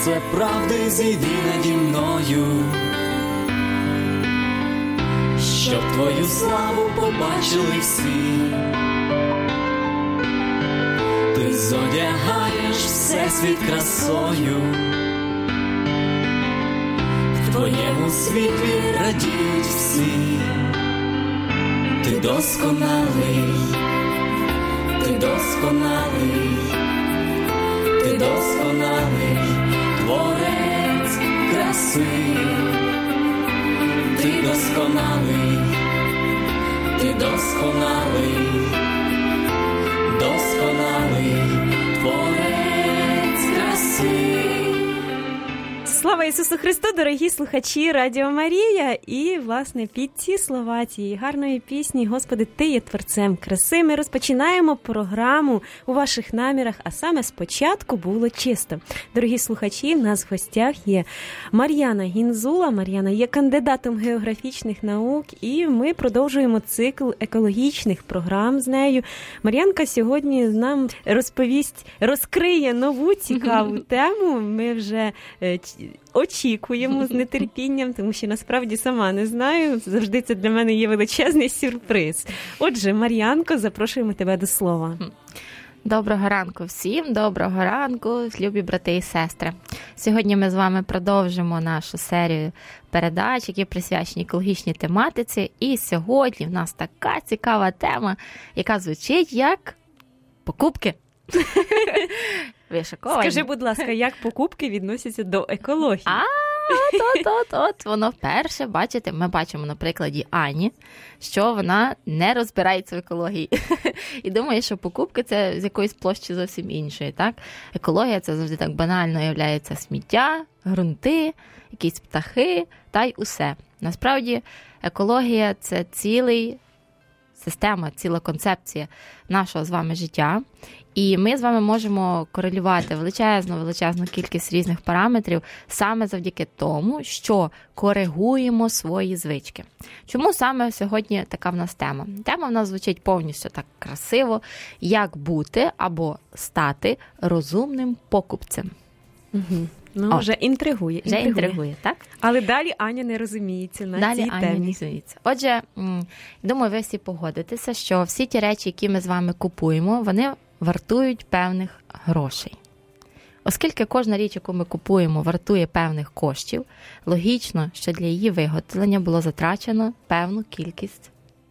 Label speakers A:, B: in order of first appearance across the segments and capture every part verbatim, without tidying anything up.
A: Сонце правди зійди наді мною, щоб твою славу побачили всі. Ти зодягаєш всесвіт красою, в твоєму світлі радіють всі. Ти досконалий, ти досконалий, ти досконалий, творець краси. Ти досконалий, ти досконалий, досконалий, творець краси.
B: Слава Ісусу Христу, дорогі слухачі Радіо Марія! І, власне, під ці слова цієї гарної пісні «Господи, Ти є Творцем краси» ми розпочинаємо програму «У ваших намірах», а саме «Спочатку було чисто». Дорогі слухачі, в нас в гостях є Мар'яна Гінзула. Мар'яна є кандидатом географічних наук, і ми продовжуємо цикл екологічних програм з нею. Мар'янка сьогодні нам розповість, розкриє нову цікаву тему. Ми вже очікуємо з нетерпінням, тому що насправді сама не знаю. Завжди це для мене є величезний сюрприз. Отже, Мар'янко, запрошуємо тебе до слова.
C: Доброго ранку всім, доброго ранку, любі брати і сестри. Сьогодні ми з вами продовжимо нашу серію передач, які присвячені екологічній тематиці. І сьогодні в нас така цікава тема, яка звучить як покупки.
B: Скажи, будь ласка, як покупки відносяться до екології?
C: А, от, от, от, воно вперше, бачите, ми бачимо на прикладі Ані, що вона не розбирається в екології. І думає, що покупки – це з якоїсь площі зовсім іншої, так? Екологія – це завжди так банально являється сміття, ґрунти, якісь птахи, та й усе. Насправді, екологія – це цілий система, ціла концепція нашого з вами життя. І ми з вами можемо корелювати величезну, величезну кількість різних параметрів саме завдяки тому, що коригуємо свої звички. Чому саме сьогодні така в нас тема? Тема в нас звучить повністю так красиво, як бути або стати розумним покупцем.
B: Угу. Ну,
C: О,
B: вже інтригує,
C: вже
B: інтригує.
C: інтригує, так?
B: Але далі Аня не розуміється на
C: далі
B: цій
C: Аня
B: темі.
C: не розуміється. Отже, думаю, ви всі погодитеся, що всі ті речі, які ми з вами купуємо, вони вартують певних грошей. Оскільки кожна річ, яку ми купуємо, вартує певних коштів, логічно, що для її виготовлення було затрачено певну кількість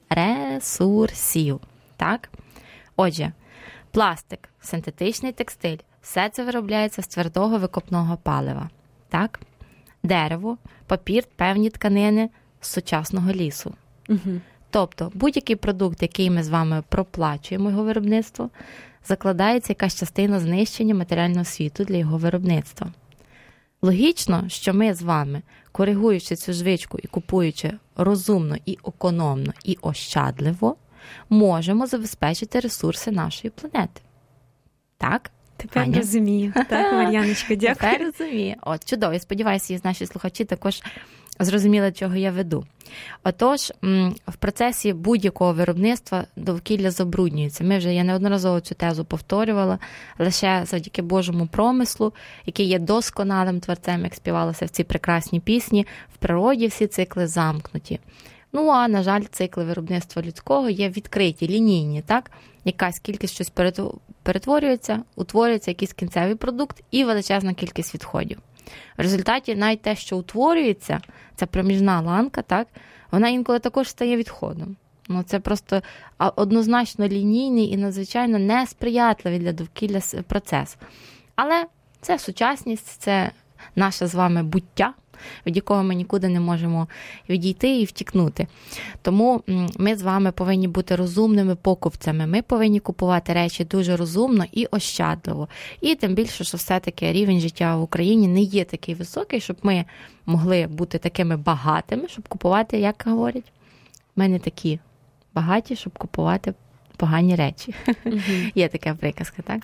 C: ресурсів. Так? Отже, пластик, синтетичний текстиль, все це виробляється з твердого викопного палива. Так? Дерево, папір, певні тканини з сучасного лісу.
B: Угу.
C: Тобто, будь-який продукт, який ми з вами проплачуємо його виробництво, закладається якась частина знищення матеріального світу для його виробництва. Логічно, що ми з вами, коригуючи цю звичку і купуючи розумно і економно і ощадливо, можемо забезпечити ресурси нашої планети. Так?
B: Тепер
C: Аня?
B: розумію. Так, Мар'яночко, дякую.
C: Тепер розумію. От, чудово. Я сподіваюся, і наші слухачі також зрозуміли, чого я веду. Отож, в процесі будь-якого виробництва довкілля забруднюється. Ми вже, я неодноразово цю тезу повторювала, лише завдяки Божому промислу, який є досконалим творцем, як співалося в цій прекрасній пісні, в природі всі цикли замкнуті. Ну, а, на жаль, цикли виробництва людського є відкриті, лінійні, так? Якась кількість щось перетворюється, утворюється якийсь кінцевий продукт і величезна кількість відходів. В результаті навіть те, що утворюється, ця проміжна ланка, так, вона інколи також стає відходом. Ну, це просто однозначно лінійний і надзвичайно несприятливий для довкілля процес. Але це сучасність, це наше з вами буття, від якого ми нікуди не можемо відійти і втікнути. Тому ми з вами повинні бути розумними покупцями. Ми повинні купувати речі дуже розумно і ощадливо. І тим більше, що все-таки рівень життя в Україні не є такий високий, щоб ми могли бути такими багатими, щоб купувати, як говорять, ми не такі багаті, щоб купувати погані речі. Mm-hmm. Є така приказка, так?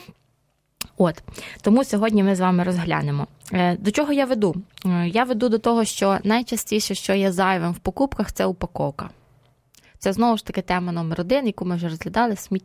C: От, тому сьогодні ми з вами розглянемо. До чого я веду? Я веду до того, що найчастіше, що є зайвим в покупках, це упаковка. Це, знову ж таки, тема номер один, яку ми вже розглядали – сміття.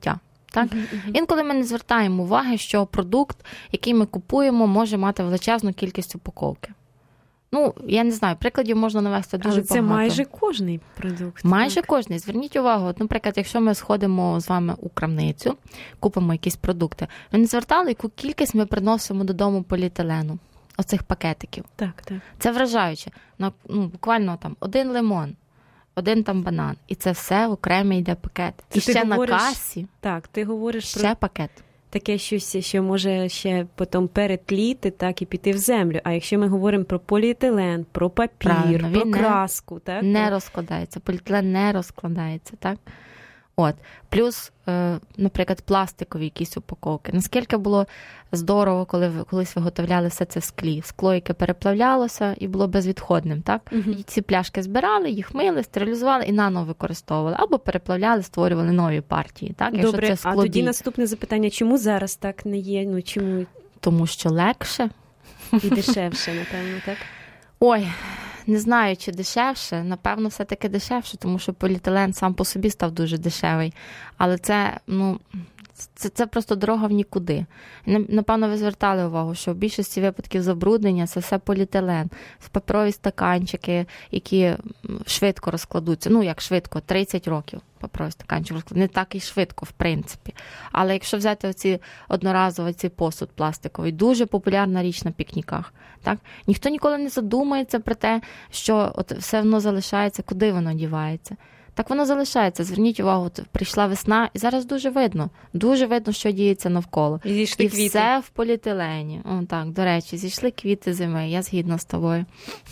C: Так?
B: Uh-huh.
C: Інколи ми не звертаємо уваги, що продукт, який ми купуємо, може мати величезну кількість упаковки. Ну, я не знаю, прикладів можна навести дуже
B: Але
C: багато.
B: це майже кожний продукт.
C: Майже
B: так?
C: кожний. Зверніть увагу, от, наприклад, якщо ми сходимо з вами у крамницю, купимо якісь продукти, ви не звертали, яку кількість ми приносимо додому поліетилену, оцих пакетиків.
B: Так, так.
C: Це вражаюче. Ну, буквально там один лимон, один там банан, і це все окремий йде пакет.
B: Це
C: і ще
B: говориш,
C: на касі
B: так, ти говориш
C: ще
B: про
C: пакет.
B: таке щось, що може ще потім перетліти, так, і піти в землю. А якщо ми говоримо про поліетилен, про папір,
C: Правильно,
B: про
C: він
B: краску,
C: не,
B: так?
C: не розкладається, поліетилен не розкладається, так? От. Плюс, е, наприклад, пластикові якісь упаковки. Наскільки було здорово, коли ви колись виготовляли все це в склі. Скло, яке переплавлялося і було безвідходним, так?
B: Угу.
C: І ці пляшки збирали, їх мили, стерилізували і наново використовували. Або переплавляли, створювали нові партії, так? Якщо
B: Добре,
C: це
B: а
C: скло
B: тоді
C: дій.
B: наступне запитання, чому зараз так не є? Ну, чому
C: Тому що легше.
B: і дешевше, напевно, так?
C: Ой, не знаю, чи дешевше. Напевно, все-таки дешевше, тому що поліетилен сам по собі став дуже дешевий. Але це, ну, це, це просто дорога в нікуди. Напевно, ви звертали увагу, що в більшості випадків забруднення це все поліетилен. Паперові стаканчики, які швидко розкладуться. Ну, як швидко, тридцять років паперовий стаканчик розкладуться. Не так і швидко, в принципі. Але якщо взяти оці одноразовий цей посуд пластиковий, дуже популярна річ на пікніках. Так? Ніхто ніколи не задумається про те, що от все воно залишається, куди воно дівається. Так воно залишається. Зверніть увагу, от прийшла весна, і зараз дуже видно. Дуже видно, що діється навколо.
B: І зійшли
C: і
B: квіти.
C: все в поліетилені. О, так, до речі, зійшли квіти зими. Я згідна з тобою.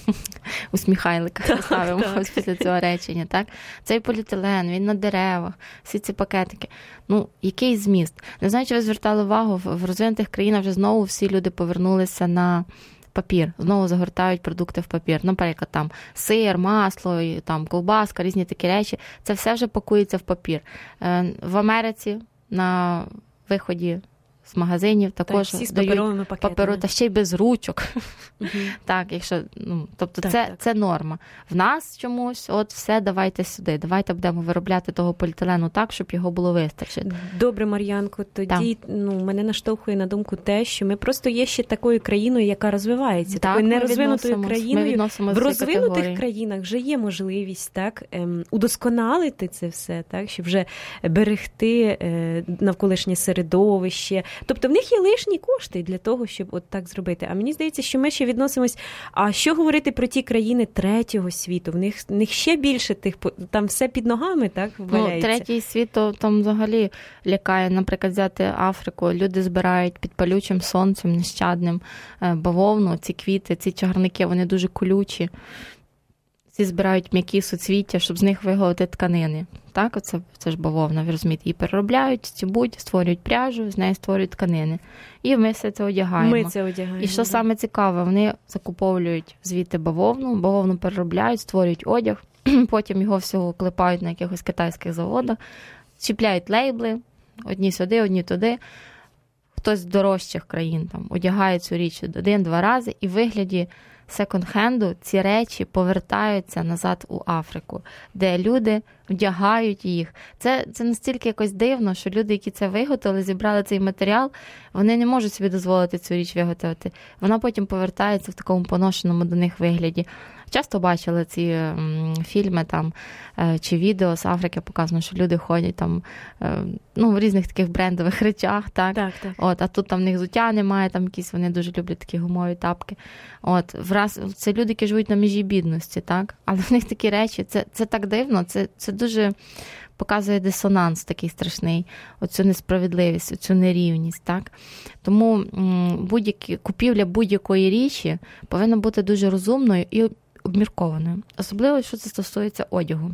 C: Усміхайлика ставимо ось після цього речення. Так? Цей поліетилен, він на деревах, всі ці пакетики. Ну, який зміст? Не знаю, чи ви звертали увагу, в розвинутих країнах вже знову всі люди повернулися на папір, знову загортають продукти в папір. Наприклад, там сир, масло, там ковбаска, різні такі речі. Це все вже пакується в папір. В Америці на виході з магазинів також
B: так, всі з
C: дають
B: паперовими пакетами. Паперу,
C: та ще й без ручок.
B: Угу.
C: Так, якщо, ну, тобто
B: так,
C: це,
B: так.
C: це норма. В нас чомусь, от все, давайте сюди. Давайте будемо виробляти того поліетилену так, щоб його було вистачити.
B: Добре, Мар'янко, тоді так. ну, мене наштовхує на думку те, що ми просто є ще такою країною, яка розвивається. Так, такою нерозвинутою країною. В розвинутих категорії. країнах вже є можливість так, ем, удосконалити це все, так, щоб вже берегти е, навколишнє середовище. Тобто в них є лишні кошти для того, щоб от так зробити. А мені здається, що ми ще відносимось, а що говорити про ті країни третього світу? В них, в них ще більше тих, там все під ногами, так, валяється.
C: Ну, третій світ, то там взагалі лякає, наприклад, взяти Африку. Люди збирають під палючим сонцем, нещадним бавовну, ці квіти, ці чагарники, вони дуже колючі. Ці збирають м'які суцвіття, щоб з них виготовити тканини. Так, оце, це ж бавовна, ви розумієте. Її переробляють, стібуть, створюють пряжу, з неї створюють тканини. І ми все це одягаємо.
B: Ми це одягаємо.
C: І що саме цікаве, вони закуповують звідти бавовну, бавовну переробляють, створюють одяг, потім його всього клепають на якихось китайських заводах, чіпляють лейбли, одні сюди, одні туди. Хтось з дорожчих країн там одягає цю річ один-два рази, і в вигляді секонд-хенду ці речі повертаються назад у Африку, де люди вдягають їх. Це, це настільки якось дивно, що люди, які це виготовили, зібрали цей матеріал, вони не можуть собі дозволити цю річ виготовити. Вона потім повертається в такому поношеному до них вигляді. Часто бачили ці м, фільми там, е, чи відео з Африки, показано, що люди ходять там, е, ну, в різних таких брендових речах, так?
B: Так, так.
C: От, а тут там в них взуття немає, там якісь, вони дуже люблять такі гумові тапки. От, враз, це люди, які живуть на межі бідності, так? Але в них такі речі, це, це так дивно, це, це дуже показує дисонанс такий страшний, оцю несправедливість, оцю нерівність, так? Тому м, будь-які, купівля будь-якої річі повинна бути дуже розумною і обміркованою. Особливо, що це стосується одягу.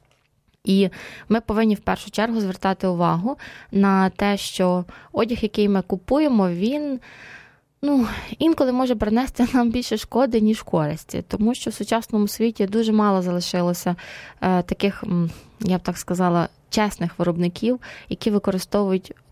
C: І ми повинні в першу чергу звертати увагу на те, що одяг, який ми купуємо, він, ну, інколи може принести нам більше шкоди, ніж користі. Тому що в сучасному світі дуже мало залишилося е, таких, я б так сказала, чесних виробників, які використовують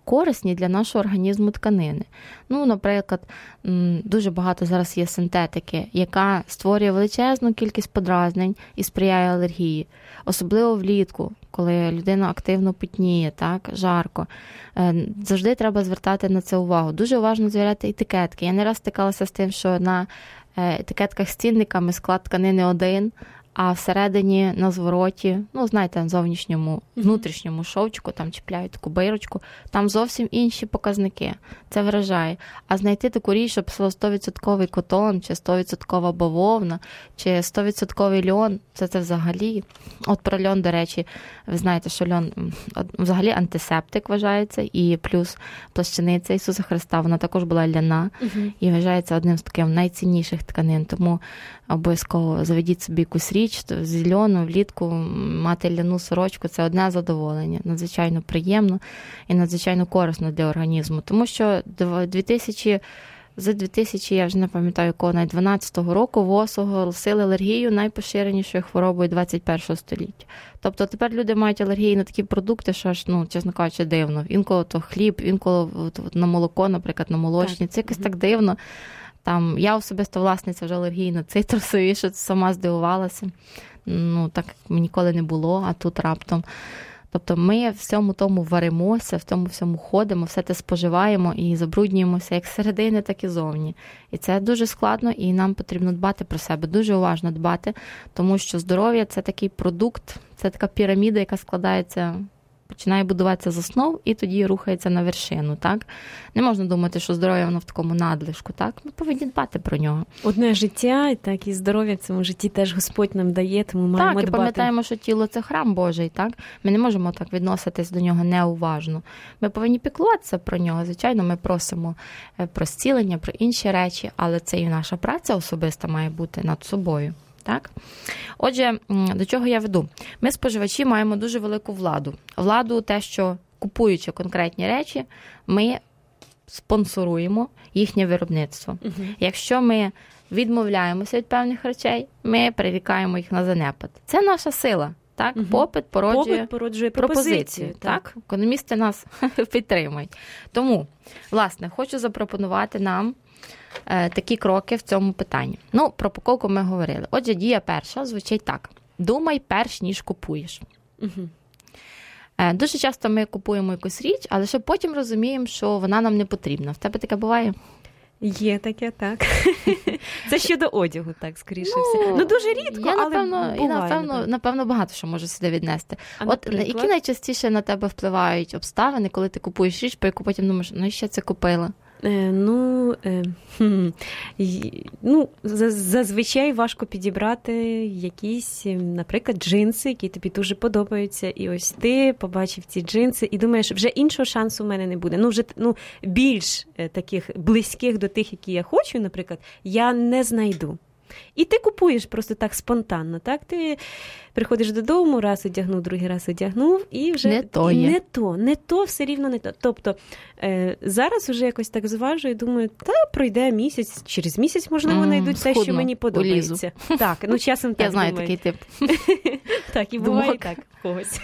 C: корисні для нашого організму тканини. Ну, наприклад, дуже багато зараз є синтетики, яка створює величезну кількість подразнень і сприяє алергії. Особливо влітку, коли людина активно потніє, так, жарко. Завжди треба звертати на це увагу. Дуже уважно звіряти етикетки. Я не раз стикалася з тим, що на етикетках з цінниками склад тканини один, а всередині на звороті, ну, знаєте, на зовнішньому, внутрішньому шовчику, там чіпляють таку бирочку, там зовсім інші показники. Це вражає. А знайти таку річ, щоб сто відсотків котон, чи сто відсотків бавовна, чи сто відсотків льон, це це взагалі. От про льон, до речі, ви знаєте, що льон взагалі антисептик вважається, і плюс плащаниця Ісуса Христа, вона також була ляна, uh-huh. і вважається одним з таких найцінніших тканин. Тому обов'язково заведіть собі якусь річ, з льону влітку мати ляну сорочку – це одне задоволення. Надзвичайно приємно і надзвичайно корисно для організму. Тому що дві тисячі, за дві тисячі, я вже не пам'ятаю, якого, навіть дванадцятого року ВОЗ оголосили алергію найпоширенішою хворобою двадцять першого століття. Тобто тепер люди мають алергії на такі продукти, що аж, ну, чесно кажучи, дивно. Інколи то хліб, інколи на молоко, наприклад, на молочні. Це якось так дивно. Там, я особисто власниця вже алергії на цитрусові, що сама здивувалася. Ну, так як ніколи не було, а тут раптом. Тобто ми в всьому тому варимося, в тому всьому ходимо, все те споживаємо і забруднюємося як зсередини, так і зовні. І це дуже складно, і нам потрібно дбати про себе, дуже уважно дбати, тому що здоров'я – це такий продукт, це така піраміда, яка складається, починає будуватися з основ і тоді рухається на вершину, так? Не можна думати, що здоров'я воно в такому надлишку, так? Ми повинні дбати про нього.
B: Одне життя, так і здоров'я в цьому житті теж Господь нам дає, тому маємо дбати.
C: Так, і пам'ятаємо, що тіло – це храм Божий, так? Ми не можемо так відноситись до нього неуважно. Ми повинні піклуватися про нього. Звичайно, ми просимо про зцілення, про інші речі, але це і наша праця особиста має бути над собою. Так? Отже, до чого я веду? Ми, споживачі, маємо дуже велику владу. Владу те, що купуючи конкретні речі, ми спонсоруємо їхнє виробництво. Угу. Якщо ми відмовляємося від певних речей, ми прирікаємо їх на занепад. Це наша сила. Так? Угу. Попит породжує,
B: Попит породжує пропозицію. пропозицію так?
C: Так? Економісти нас підтримують. Тому, власне, хочу запропонувати нам такі кроки в цьому питанні. Ну, про упаковку ми говорили. Отже, дія перша звучить так. Думай перш, ніж купуєш. Угу. Дуже часто ми купуємо якусь річ, але ще потім розуміємо, що вона нам не потрібна. В тебе таке буває?
B: Є таке, так. Це щодо одягу, так, скоріше ну, все. Ну, дуже рідко,
C: я,
B: але
C: напевно,
B: буває.
C: І, напевно, напевно, багато що можу сюди віднести. А, От наприклад? Які найчастіше на тебе впливають обставини, коли ти купуєш річ, про яку потім думаєш, ну, і ще це купила?
B: Е, ну, е, хм, ну, зазвичай важко підібрати якісь, наприклад, джинси, які тобі дуже подобаються. І ось ти побачив ці джинси і думаєш, вже іншого шансу в мене не буде. Ну, вже ну, більш таких близьких до тих, які я хочу, наприклад, я не знайду. І ти купуєш просто так спонтанно, так? Ти приходиш додому, раз одягнув, другий раз одягнув, і вже
C: не то, є.
B: не то, не то, все рівно не то. Тобто е, зараз вже якось так зважую, думаю, та пройде місяць, через місяць, можливо, знайдуть те, що мені подобається.
C: Улізу.
B: Так, ну часом так
C: я знаю
B: думаю.
C: такий тип.
B: Так, і буває Думок. Так в когось.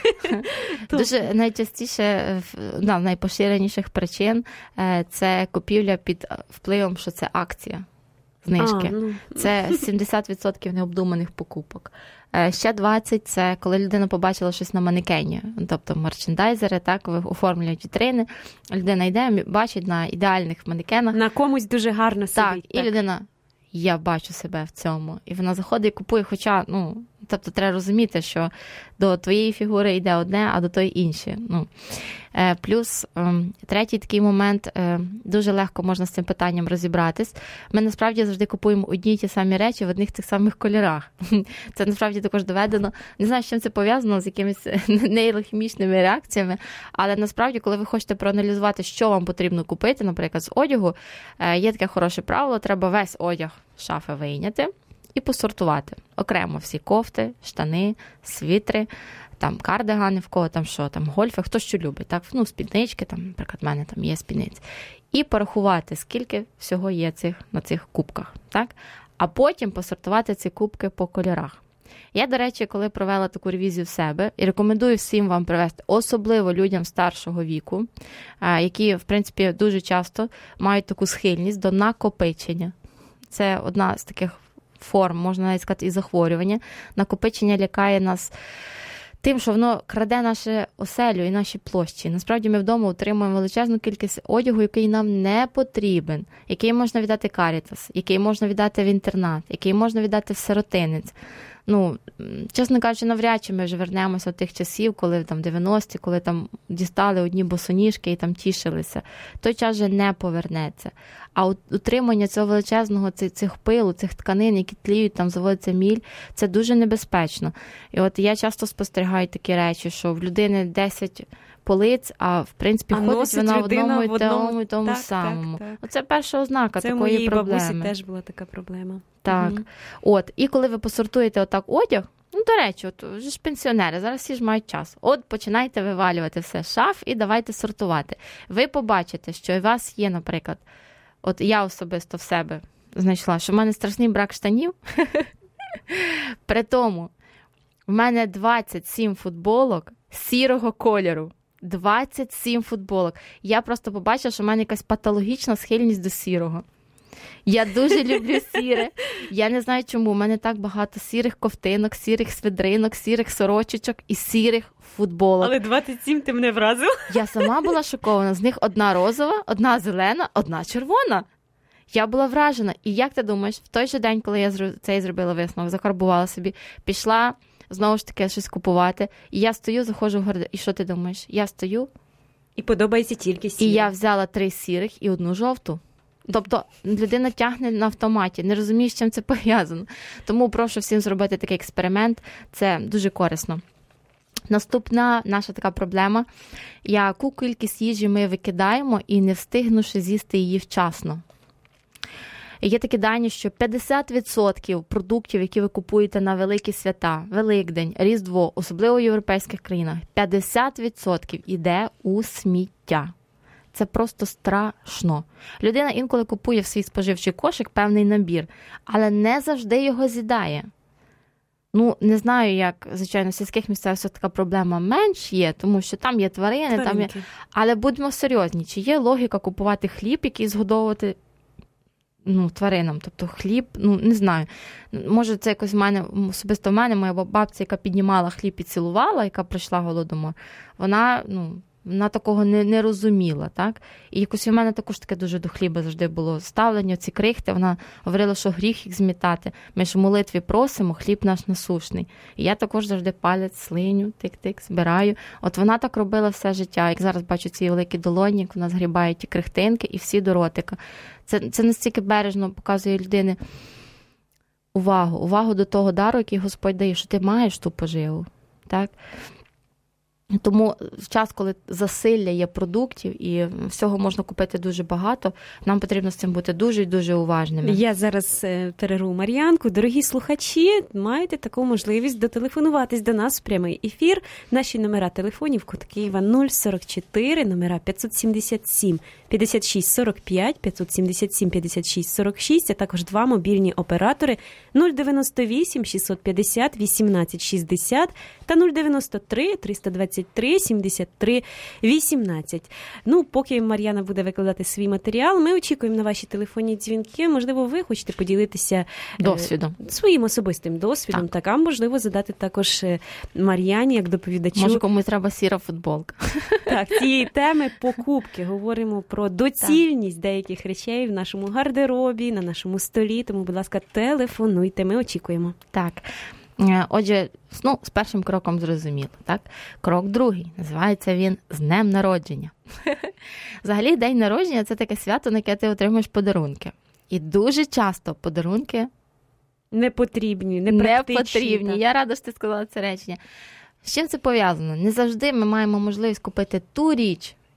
C: Дуже найчастіше, одна з найпоширеніших причин – це купівля під впливом, що це акція. Знижки. А, ну. Це сімдесят відсотків необдуманих покупок. Ще двадцять відсотків – це коли людина побачила щось на манекені. Тобто мерчендайзери так, оформлюють вітрини. Людина йде, бачить на ідеальних манекенах.
B: На комусь дуже гарно сидить.
C: Так, і так. людина, я бачу себе в цьому. І вона заходить і купує, хоча, ну, тобто треба розуміти, що до твоєї фігури йде одне, а до тої інше. Ну. Плюс третій такий момент, дуже легко можна з цим питанням розібратись. Ми насправді завжди купуємо одні й ті самі речі в одних тих самих кольорах. Це насправді також доведено. Не знаю, з чим це пов'язано, з якимись нейрохімічними реакціями, але насправді, коли ви хочете проаналізувати, що вам потрібно купити, наприклад, з одягу, є таке хороше правило, треба весь одяг з шафи вийняти і посортувати. Окремо всі кофти, штани, світри, там кардигани, в кого там що, там гольфи, хто що любить, так, ну, спіднички, там, наприклад, в мене там є спідниці. І порахувати, скільки всього є цих, на цих кубках, так? А потім посортувати ці кубки по кольорах. Я, до речі, коли провела таку ревізію в себе, і рекомендую всім вам провести, особливо людям старшого віку, які, в принципі, дуже часто мають таку схильність до накопичення. Це одна з таких форм, можна навіть сказати, і захворювання. Накопичення лякає нас тим, що воно краде нашу оселю і наші площі. Насправді ми вдома отримуємо величезну кількість одягу, який нам не потрібен, який можна віддати Карітас, який можна віддати в інтернат, який можна віддати в сиротинець. Ну, чесно кажучи, навряд чи ми вже вернемося до тих часів, коли там дев'яності, коли там дістали одні босоніжки і там тішилися. Той час вже не повернеться. А утримання цього величезного, цих пилу, цих тканин, які тліють, там заводиться міль, це дуже небезпечно. І от я часто спостерігаю такі речі, що в людини десять полиць, а в принципі
B: а
C: ходить вона в одному і
B: в одному...
C: тому, і тому
B: так,
C: самому.
B: Так, так.
C: Оце перша ознака
B: це
C: такої проблеми.
B: Це у моїй бабусі теж була така проблема.
C: Так. Угу. От, і коли ви посортуєте отак одяг, ну, до речі, от вже ж пенсіонери, зараз всі ж мають час. От починайте вивалювати все з шаф і давайте сортувати. Ви побачите, що у вас є, наприклад, от я особисто в себе знайшла, що в мене страшний брак штанів. При тому, в мене двадцять сім футболок сірого кольору. двадцять сім футболок. Я просто побачила, що в мене якась патологічна схильність до сірого. Я дуже люблю сіре. Я не знаю чому. У мене так багато сірих ковтинок, сірих свидринок, сірих сорочечок і сірих футболок.
B: Але двадцять сім ти мене вразив.
C: Я сама була шокована. З них одна розова, одна зелена, одна червона. Я була вражена. І як ти думаєш, в той же день, коли я цей зробила висновок, закарбувала собі, пішла знову ж таки щось купувати, і я стою, заходжу в гардероб. І що ти думаєш? Я стою.
B: І подобається тільки сіре.
C: І я взяла три сірих і одну жовту. Тобто людина тягне на автоматі, не розуміє, з чим це пов'язано. Тому прошу всім зробити такий експеримент, це дуже корисно. Наступна наша така проблема, яку кількість їжі ми викидаємо і не встигнувши з'їсти її вчасно. Є такі дані, що п'ятдесят відсотків продуктів, які ви купуєте на великі свята, Великдень, Різдво, особливо в європейських країнах, п'ятдесят відсотків йде у сміття. Це просто страшно. Людина інколи купує в свій споживчий кошик певний набір, але не завжди його з'їдає. Ну, не знаю, як, звичайно, в сільських місцях все така проблема менш є, тому що там є тварини, там є... але будьмо серйозні, чи є логіка купувати хліб, який згодовувати ну, тваринам? Тобто хліб, ну, не знаю. Може, це якось в мене, особисто в мене, моя бабця, яка піднімала хліб і цілувала, яка пройшла голодомор, вона, ну, вона такого не, не розуміла, так? І якось у мене також таке дуже до хліба завжди було ставлення, ці крихти, вона говорила, що гріх їх змітати. Ми ж в молитві просимо, хліб наш насушний. І я також завжди палець, слиню, тик-тик, збираю. От вона так робила все життя. Як зараз бачу ці великі долоні, як вона згрібає ті крихтинки і всі до ротика. Це, це настільки бережно показує людини увагу, увагу до того дару, який Господь дає, що ти маєш ту поживу, так? Тому в час, коли засилля є продуктів і всього можна купити дуже багато, нам потрібно з цим бути дуже і дуже уважними.
B: Я зараз перерву Мар'янку. Дорогі слухачі, маєте таку можливість дотелефонуватись до нас в прямий ефір. Наші номера телефонів: код Києва нуль сорок чотири, номера п'ятсот сімдесят сім п'ятдесят шість сорок п'ять, п'ятсот сімдесят сім п'ятдесят шість сорок шість, а також два мобільні оператори нуль дев'яносто вісім шістсот п'ятдесят вісімнадцять шістдесят та нуль дев'яносто три триста двадцять три сімдесят три вісімнадцять. Ну, поки Мар'яна буде викладати свій матеріал, ми очікуємо на ваші телефонні дзвінки. Можливо, ви хочете поділитися
C: досвідом.
B: Е, своїм особистим досвідом. Так. так, а можливо, задати також Мар'яні, як доповідачу.
C: Може, комусь треба сіра футболка.
B: Так, цієї теми покупки. Говоримо про доцільність так. деяких речей в нашому гардеробі, на нашому столі. Тому, будь ласка, телефонуйте. Ми очікуємо.
C: Так. Отже, ну, з першим кроком зрозуміло, так? Крок другий. Називається він «З днем народження». Взагалі, день народження – це таке свято, на яке ти отримуєш подарунки. І дуже часто подарунки
B: не потрібні, не практичні.
C: Не потрібні. Так. Я рада, що ти сказала це речення. З чим це пов'язано? Не завжди ми маємо можливість купити ту річ,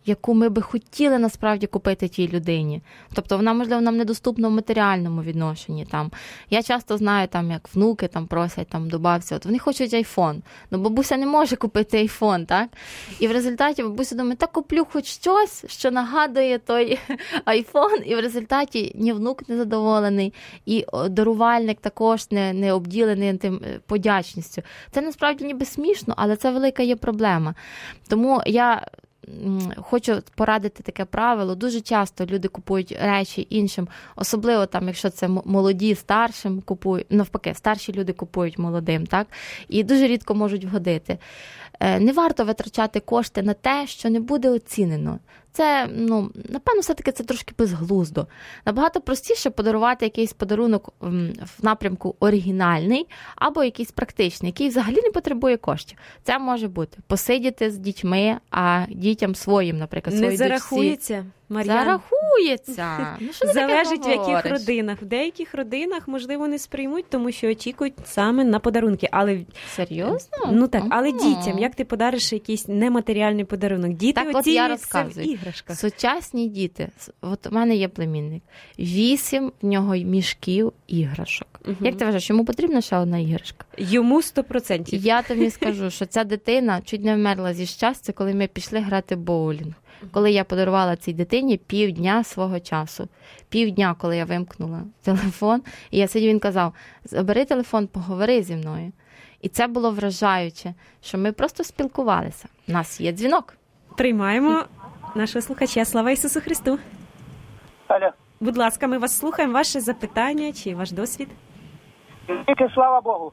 C: яку ми би хотіли насправді купити тій людині. Тобто вона, можливо, нам недоступна в матеріальному відношенні. Там. Я часто знаю, там, як внуки там, просять, там, добався, от вони хочуть айфон. Ну, бабуся не може купити айфон, так? І в результаті бабуся думає, та куплю хоч щось, що нагадує той айфон, і в результаті ні внук не задоволений, і дарувальник також не, не обділений тим подячністю. Це насправді ніби смішно, але це велика є проблема. Тому я хочу порадити таке правило. Дуже часто люди купують речі іншим, особливо там, якщо це молоді, старшим купують, навпаки, старші люди купують молодим, так? І дуже рідко можуть вгодити. Не варто витрачати кошти на те, що не буде оцінено. Це, ну, напевно, все-таки це трошки безглуздо. Набагато простіше подарувати якийсь подарунок в напрямку оригінальний або якийсь практичний, який взагалі не потребує коштів. Це може бути посидіти з дітьми, а дітям своїм, наприклад, своїй
B: дочці. Не зарахується, Мар'ян?
C: Зарахується. Ну, що
B: залежить в яких родинах. В деяких родинах, можливо, не сприймуть, тому що очікують саме на подарунки. Але...
C: Серйозно?
B: Ну так, але ага. дітям, як ти подариш якийсь нематеріальний подарунок? Діти
C: так,
B: оцінюють це в іграшках.
C: Сучасні діти. От у мене є племінник. Вісім в нього мішків іграшок. Угу. Як ти вважаєш, йому потрібна ще одна іграшка?
B: Йому сто процентів.
C: Я тобі скажу, що ця дитина чуть не вмерла зі щастя, коли ми пішли грати в боулінг. Коли я подарувала цій дитині півдня свого часу. Півдня, коли я вимкнула телефон, і я сидів, він казав, забери телефон, поговори зі мною. І це було вражаюче, що ми просто спілкувалися. У нас є дзвінок.
B: Приймаємо нашого слухача. Слава Ісусу Христу.
D: Алло.
B: Будь ласка, ми вас слухаємо. Ваше запитання чи ваш досвід?
D: Тільки слава Богу.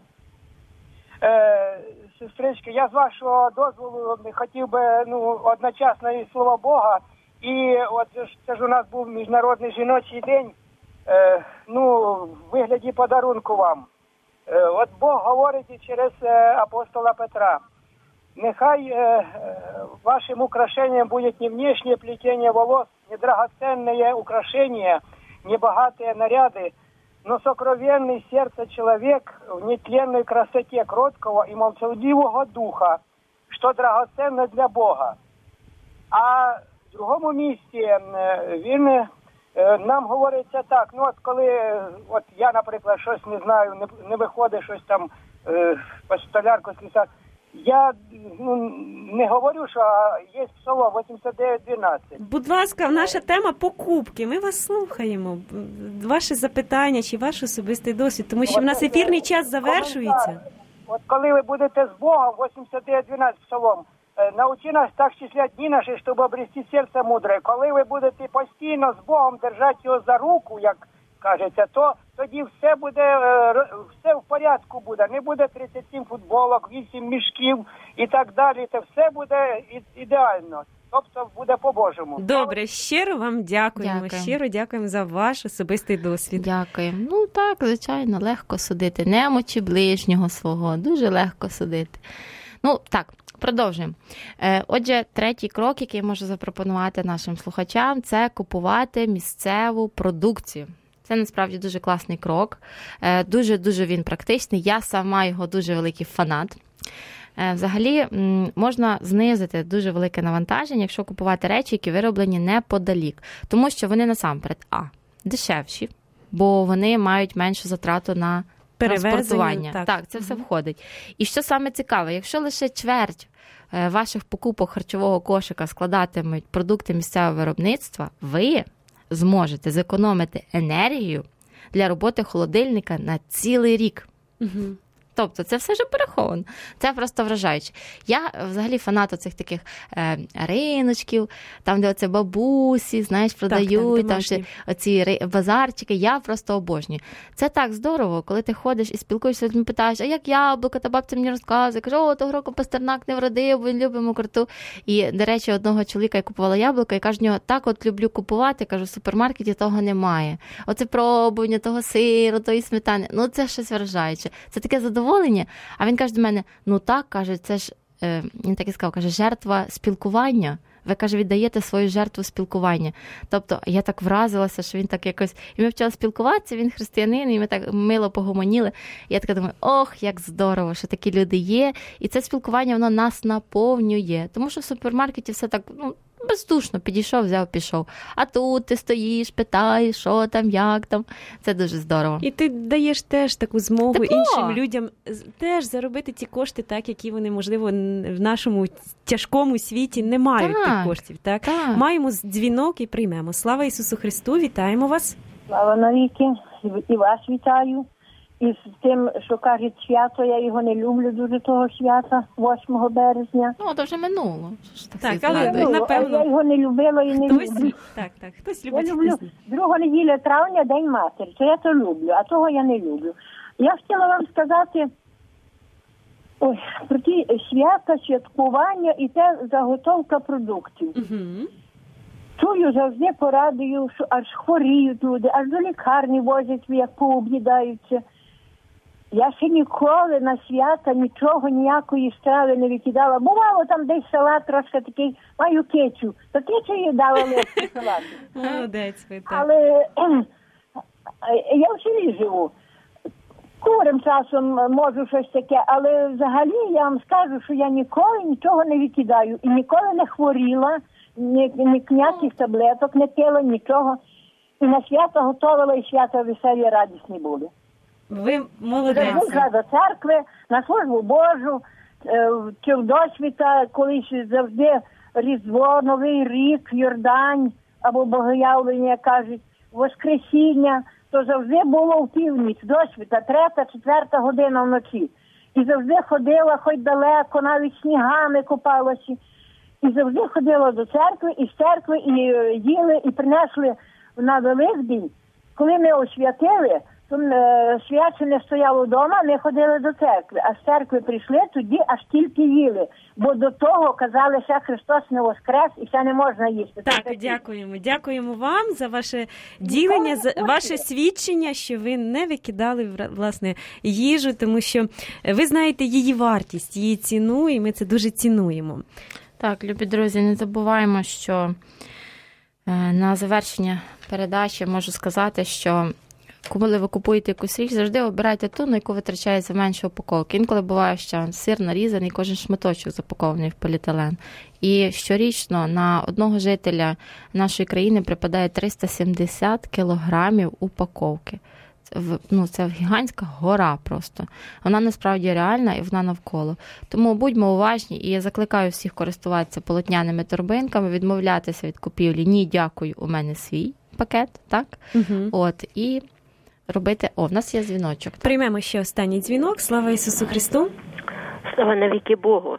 D: Е, сестрички, я з вашого дозволу хотів би ну, одночасно і слова Бога. І от це ж у нас був Міжнародний жіночий день. Е, ну, в вигляді подарунку вам. Е, от Бог говорить через е, апостола Петра. Нехай э, вашим украшением будет не внешнее плетение волос, не драгоценные украшения, не богатые наряды, но сокровенный сердце человек в нетленной красоте кроткого и молчаливого духа, что драгоценно для Бога. А в другому місці він е, нам говориться так, ну от коли от я, наприклад, щось не знаю, не, не виходить щось там е, по столярку слісати, я ну, не говорю, що є псалом вісімдесят дев'ять дванадцять.
B: Будь ласка, наша тема покупки. Ми вас слухаємо. Ваше запитання чи ваш особистий досвід, тому що в нас ефірний час завершується.
D: От коли ви будете з Богом, вісімдесят дев'ять дванадцять псалом, научи нас так числять дні наші, щоб обрести серце мудре. Коли ви будете постійно з Богом держати його за руку, як кажеться, то тоді все буде, все в порядку буде. Не буде тридцять сім футболок, вісім мішків і так далі. Це все буде ідеально. Тобто буде по-божому.
B: Добре, щиро вам дякуємо.
C: Дякую.
B: Щиро дякуємо за ваш особистий досвід.
C: Дякую. Ну так, звичайно, легко судити. Немочі ближнього свого. Дуже легко судити. Ну так, продовжуємо. Отже, третій крок, який я можу запропонувати нашим слухачам, це купувати місцеву продукцію. Це, насправді, дуже класний крок. Дуже-дуже він практичний. Я сама його дуже великий фанат. Взагалі, можна знизити дуже велике навантаження, якщо купувати речі, які вироблені неподалік. Тому що вони, насамперед, а, дешевші, бо вони мають меншу затрату на транспортування. Так. так, це все входить. І що саме цікаве, якщо лише чверть ваших покупок харчового кошика складатимуть продукти місцевого виробництва, ви зможете зекономити енергію для роботи холодильника на цілий рік. Угу. Тобто це все вже пораховано. Це просто вражаюче. Я взагалі фанат оцих таких е, риночків, там, де оце бабусі, знаєш, продають, так, там, там оці базарчики. Я просто обожнюю. Це так здорово, коли ти ходиш і спілкуєшся з людьми, питаєш, а як яблука, та бабця мені розказує, каже, о, того року Пастернак не вродив, бо любимо карту. І, до речі, одного чоловіка я купувала яблука, і каже, нього, так от люблю купувати, кажу, в супермаркеті того немає. Оце пробування того сиру, тої сметани. Ну, це щось вражаюче. Це таке задоволення. А він каже до мене, ну так, каже, це ж, е, він так і сказав, каже, жертва спілкування. Ви, каже, віддаєте свою жертву спілкування. Тобто, я так вразилася, що він так якось, і ми почали спілкуватися, він християнин, і ми так мило погомоніли. І я така думаю, ох, як здорово, що такі люди є. І це спілкування, воно нас наповнює. Тому що в супермаркеті все так, ну, бездушно підійшов, взяв, пішов. А тут ти стоїш, питаєш, що там, як там. Це дуже здорово.
B: І ти даєш теж таку змогу
C: Тепло.
B: іншим людям теж заробити ті кошти так, які вони, можливо, в нашому тяжкому світі не мають
C: Так.
B: тих коштів. Так?
C: Так.
B: Маємо дзвінок і приймемо. Слава Ісусу Христу, вітаємо вас.
E: Слава навіки, і вас вітаю. І з тим, що кажуть свято, я його не люблю дуже того свята, восьмого березня.
C: Ну, то вже минуло. Що ж так
B: Так,
C: всі
B: але
C: згадують?
B: ну, напевно.
E: Я його не любила і не
B: Хтось,
E: люблю.
B: так, так, хтось
E: Я
B: любить,
E: люблю
B: хтось ні.
E: друга неділя травня, День Матері. То я то люблю, а того я не люблю. Я хотіла вам сказати ой, про ті свята, святкування і те заготовка продуктів.
B: Угу.
E: Чую завжди по радію, що аж хворіють люди, аж до лікарні возять, як пооб'їдаються. Я ще ніколи на свята нічого, ніякої страви не викидала. Бувало там десь салат трошки такий, маю кетчу. То кетчу їй дала легкий салат.
B: Молодець ви, так.
E: Але кхм, я в селі живу. Курим часом можу щось таке, але взагалі я вам скажу, що я ніколи нічого не викидаю. І ніколи не хворіла, ні, ні ніяких таблеток не пила, нічого. І на свята готувала, і свята веселі, радісні були.
B: Ви молодець.
E: Завжди до церкви, на службу Божу, е, чи в досвіта, колись завжди Різдво, Новий рік, Йордань, або Богоявлення, як кажуть, Воскресіння, то завжди було в північ, досвіта, третя, четверта година вночі. І завжди ходила, хоч далеко, навіть снігами купалася. І завжди ходила до церкви, і з церкви, і е, їли, і принесли на Великдень. Коли ми освятили, то е, свяче не стояло вдома, ми ходили до церкви. А з церкви прийшли, тоді аж тільки їли. Бо до того казали, що Христос не воскрес, і ще не можна їсти.
B: Так,
E: Це
B: дякуємо. Дякуємо вам за ваше ділення, за ваше свідчення, що ви не викидали, власне, їжу, тому що ви знаєте її вартість, її ціну, і ми це дуже цінуємо.
C: Так, любі друзі, не забуваємо, що на завершення передачі можу сказати, що коли ви купуєте якусь річ, завжди обирайте ту, на яку витрачається менше упаковки. Інколи буває, що сир нарізаний, кожен шматочок запакований в поліетилен. І щорічно на одного жителя нашої країни припадає триста сімдесят кілограмів упаковки. Ну, це гігантська гора просто. Вона насправді реальна і вона навколо. Тому будьмо уважні, і я закликаю всіх користуватися полотняними торбинками, відмовлятися від купівлі. Ні, дякую, у мене свій пакет, так?
B: Угу.
C: От, і робити... О, в нас є дзвіночок.
B: Приймемо ще останній дзвінок. Слава Ісусу Христу.
F: Слава навіки Богу.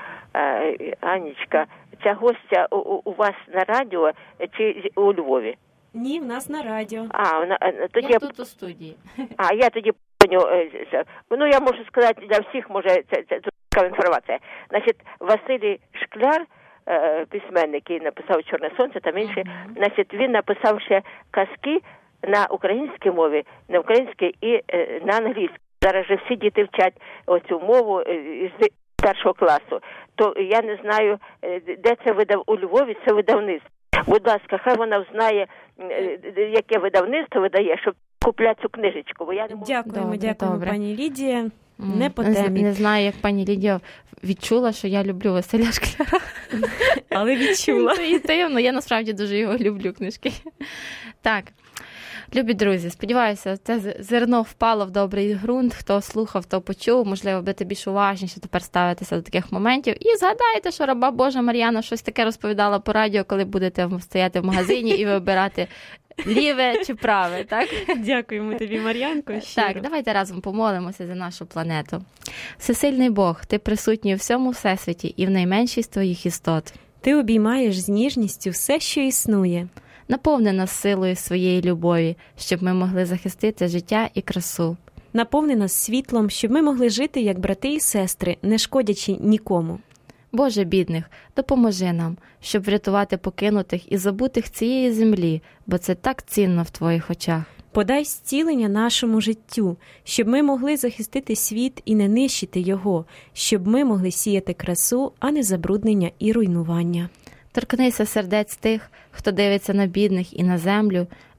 F: Е, Анечка, ця гостя у, у вас на радіо чи у Львові?
B: Ні, в нас на радіо.
F: А, вона, тоді
C: Я тут у студії.
F: А, я тоді поняв. Ну, я можу сказати для всіх, може, це, це така інформація. Значить, Василій Шкляр, письменник, який написав «Чорне сонце» та інші, uh-huh. значить, він написав ще казки на українській мові, на українській і е, на англійській. Зараз же всі діти вчать оцю мову з першого класу. То я не знаю, де це видав, у Львові це видавництво. Будь ласка, хай вона знає, яке видавництво видає, щоб купляти цю книжечку. Бо я не можу...
B: Дякуємо,
C: добре,
B: дякуємо,
C: добре.
B: пані Лідія. Не по
C: Не,
B: темі.
C: не знаю, як пані Лідія відчула, що я люблю Василя Шкляра.
B: Але відчула.
C: Інтуїтивно, я насправді дуже його люблю, книжки. Так. Любі друзі, сподіваюся, це зерно впало в добрий ґрунт. Хто слухав, то почув. Можливо, будете більш уважніше тепер ставитися до таких моментів. І згадайте, що раба Божа Мар'яна щось таке розповідала по радіо, коли будете стояти в магазині і вибирати ліве чи праве, так?
B: Дякуємо тобі, Мар'янко. Щиро.
C: Так, давайте разом помолимося за нашу планету. Всесильний Бог, ти присутній у всьому всесвіті і в найменшій з твоїх істот.
B: Ти обіймаєш з ніжністю все, що існує.
C: Наповни нас силою своєї любові, щоб ми могли захистити життя і красу.
B: Наповни нас світлом, щоб ми могли жити як брати і сестри, не шкодячи нікому.
C: Боже бідних, допоможи нам, щоб врятувати покинутих і забутих цієї землі, бо це так цінно в твоїх очах.
B: Подай зцілення нашому життю, щоб ми могли захистити світ і не нищити його, щоб ми могли сіяти красу, а не забруднення і руйнування.
C: Торкнися сердець тих, хто дивиться на бідних і на землю,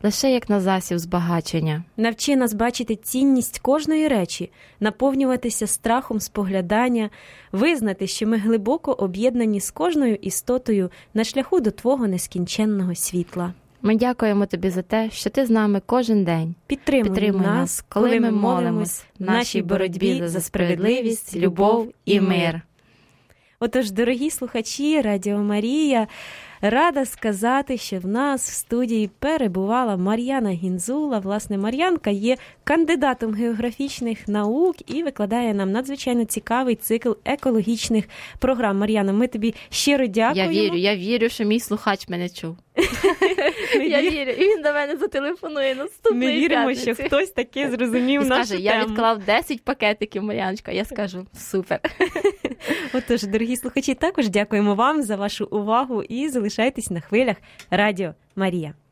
C: лише як на засіб збагачення.
B: Навчи нас бачити цінність кожної речі, наповнюватися страхом споглядання, визнати, що ми глибоко об'єднані з кожною істотою на шляху до Твого нескінченного світла.
C: Ми дякуємо Тобі за те, що Ти з нами кожен день.
B: Підтримуй,
C: Підтримуй
B: нас, коли ми молимось в нашій боротьбі за справедливість, любов і мир. Отож, дорогі слухачі Радіо Марія, рада сказати, що в нас в студії перебувала Мар'яна Гінзула. Власне, Мар'янка є кандидатом географічних наук і викладає нам надзвичайно цікавий цикл екологічних програм. Мар'яна, ми тобі щиро дякуємо.
C: Я вірю, я вірю, що мій слухач мене чув. Я вірю, і він до мене зателефонує наступної
B: Ми віримо,
C: п'ятниці.
B: що хтось таки зрозумів
C: і
B: нашу
C: скаже,
B: тему.
C: я відклав десять пакетиків, Мар'яночка. Я скажу, супер.
B: Отож, дорогі слухачі, також дякуємо вам за вашу увагу і залишайтесь на хвилях Радіо Марія.